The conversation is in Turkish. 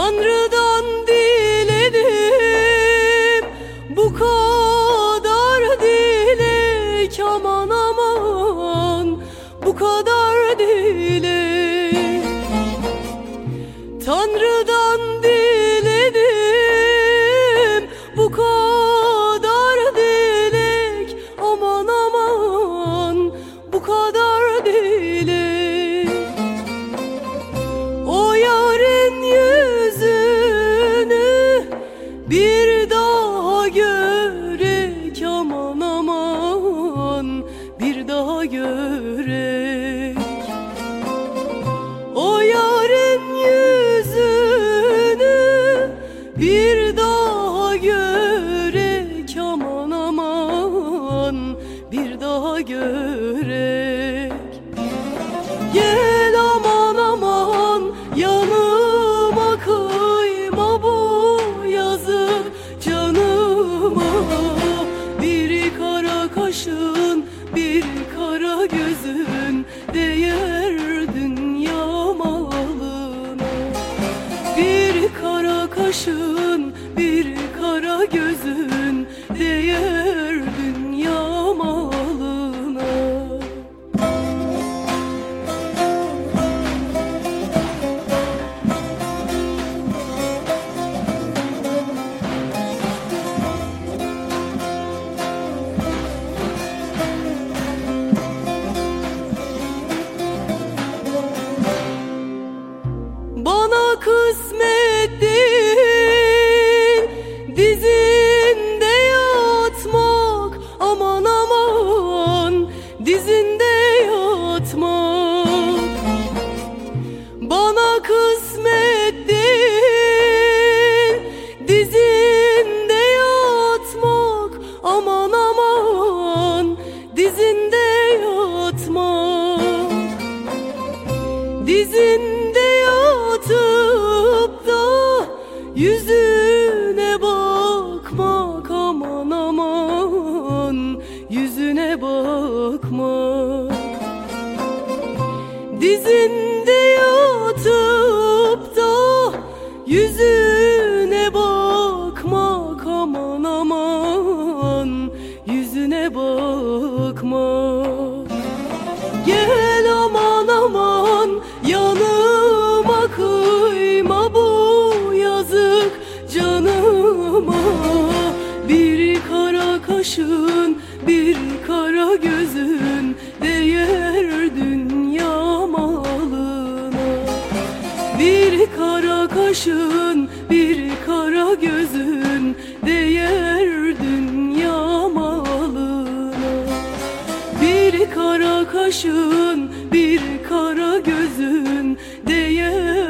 Tanrı'dan diledim bu kadar dilek, aman aman bu kadar dilek. Tanrı'dan diledim bu kadar dilek, aman aman bu kadar dilek. O yarın yüzünü bir daha görek, aman aman bir daha görek. O yarın yüzünü bir daha görek, aman aman bir daha görek. Gel aman aman yanıma, kıyma bu yazık canıma. Bir kara kaşın bir kara gözün değer dünya malına. Bir kara kaşın bir kara gözün değer dünya malına. Bana kısmet değil dizinde yatmak, aman aman dizinde yatmak. Bana kısmet değil dizinde yatmak, aman aman dizinde yatmak. Dizinde yatıp da yüzüne bakmak, aman aman yüzüne bakmak. Dizinde yatıp da yüzüne bakmak, aman aman yüzüne bakmak. Gel aman aman yanıma, kıyma bu yazık canıma. Bir kara kaşın bir kara gözün değer dünya malına. Bir kara kaşın bir kara gözün değer dünya malına. Bir kara kaşın bir kara gözün değer